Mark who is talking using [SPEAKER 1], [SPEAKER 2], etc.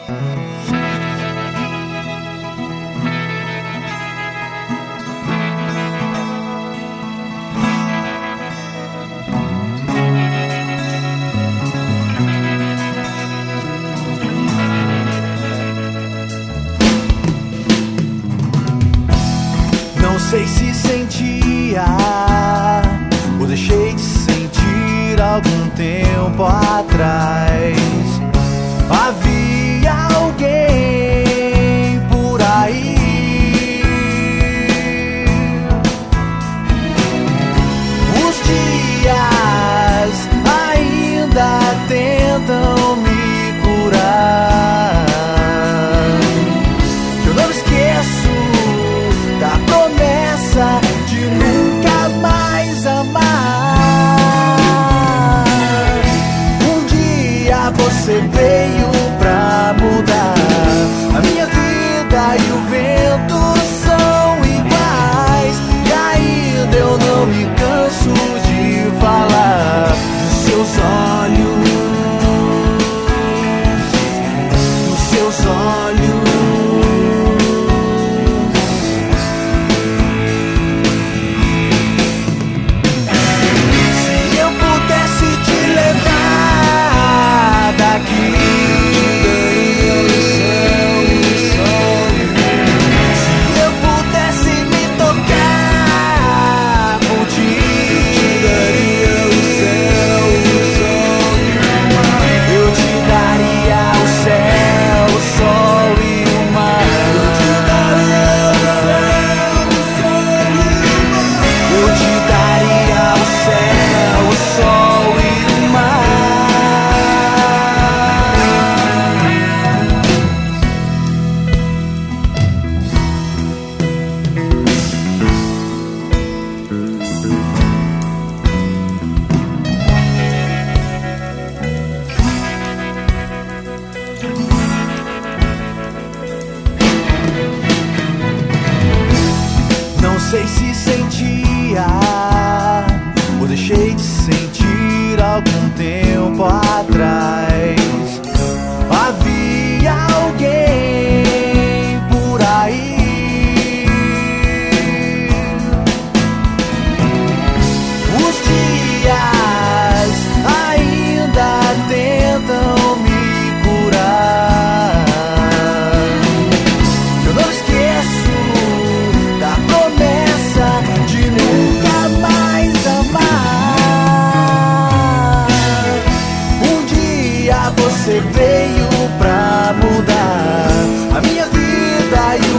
[SPEAKER 1] Não sei se sentia ou deixei de sentir algum tempo atrás. Havia alguém por aí. Os dias ainda tentam me curar. Eu não esqueço da promessa de nunca mais amar. Um dia você veio pra mudar. A minha vida e o vento são iguais. E ainda eu não me canso de falar dos seus olhos, dos seus olhos. Não sei se sentia ou deixei de sentir algum tempo atrás. Havia alguém por aí. Os dias ainda tentam me curar. Eu não esqueço da promessa de nunca mais amar. Um dia você veio pra mudar a minha vida e